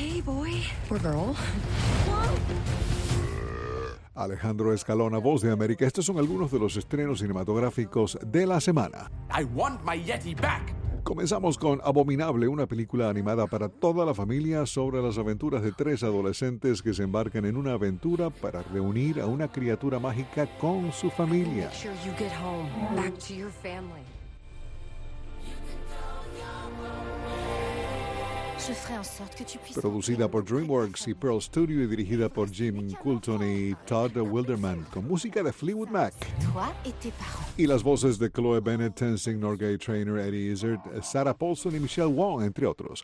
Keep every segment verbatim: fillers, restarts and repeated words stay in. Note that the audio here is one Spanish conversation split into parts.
Hey, boy. Or girl. Alejandro Escalona, Voz de América. Estos son algunos de los estrenos cinematográficos de la semana. I want my Yeti back. Comenzamos con Abominable, una película animada para toda la familia sobre las aventuras de tres adolescentes que se embarcan en una aventura para reunir a una criatura mágica con su familia. Make sure you get home, back to your family. Je ferai en sorte que tu puisses... Producida por DreamWorks y Pearl Studio y dirigida por Jim Coulton y Todd Wilderman, con música de Fleetwood Mac. Toi et tes parents. Y las voces de Chloe Bennett, Tenzing Norgay Trainer, Eddie Izzard, Sarah Paulson y Michelle Wong, entre otros.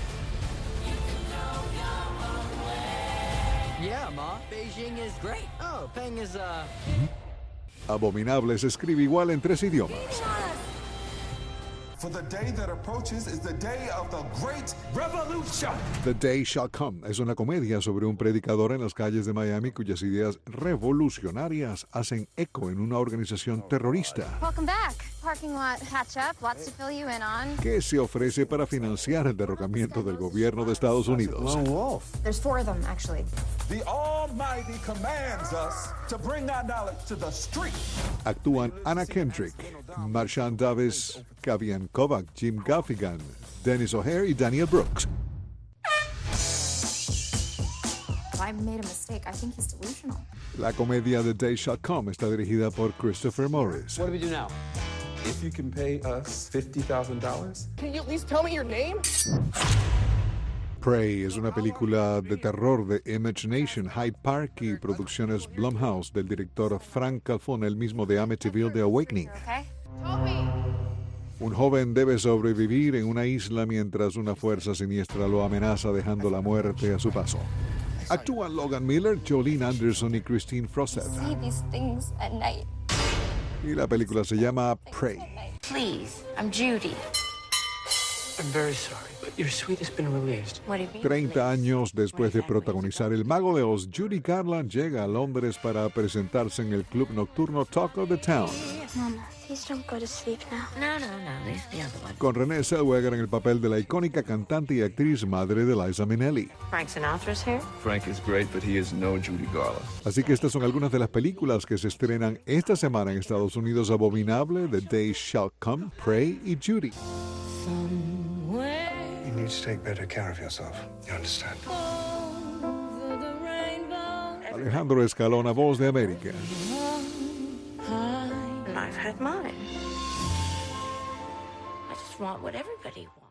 Yeah, Ma. Beijing is great. Oh, Peng is, uh... Abominable se escribe igual en tres idiomas. For the day that approaches is the day of the great revolution. The Day Shall Come es una comedia sobre un predicador en las calles de Miami cuyas ideas revolucionarias hacen eco en una organización terrorista Welcome back. Parking lot catch up. Lots to fill you in on. que se ofrece para financiar el derrocamiento del gobierno de Estados Unidos. There's four of them, actually. The Almighty commands us to bring our knowledge to the street. Actúan Anna Kendrick, Marshawn Davis, Kavian Kovac, Jim Gaffigan, Dennis O'Hare y Daniel Brooks. I made a mistake. I think he's delusional. La comedia The Day Shall Come está dirigida por Christopher Morris. What do we do now? If you can pay us fifty thousand dollars. Can you at least tell me your name? Prey es una película de terror de Imagination, Hyde Park y Producciones Blumhouse del director Frank Calfone, el mismo de Amityville The Awakening. Okay? Toby! Un joven debe sobrevivir en una isla mientras una fuerza siniestra lo amenaza dejando la muerte a su paso. Actúan Logan Miller, Jolene Anderson y Christine Frosset. See these things at night. Y la película se llama Prey. Please, I'm Judy. I'm very sorry, but your suite has been released. What do you mean? treinta años después de protagonizar El Mago de Oz, Judy Garland llega a Londres para presentarse en el club nocturno Talk of the Town, Mama, please don't go to sleep now. No, no, no. There's the other one. con Renée Zellweger en el papel de la icónica cantante y actriz madre de Liza Minnelli. Frank Sinatra's here? Frank is great, but he is no Judy Garland. Así que estas son algunas de las películas que se estrenan esta semana en Estados Unidos: Abominable, The Day Shall Come, Prey y Judy. You need to take better care of yourself. You understand? Alejandro Escalona, Voz de América. And I've had mine. I just want what everybody wants.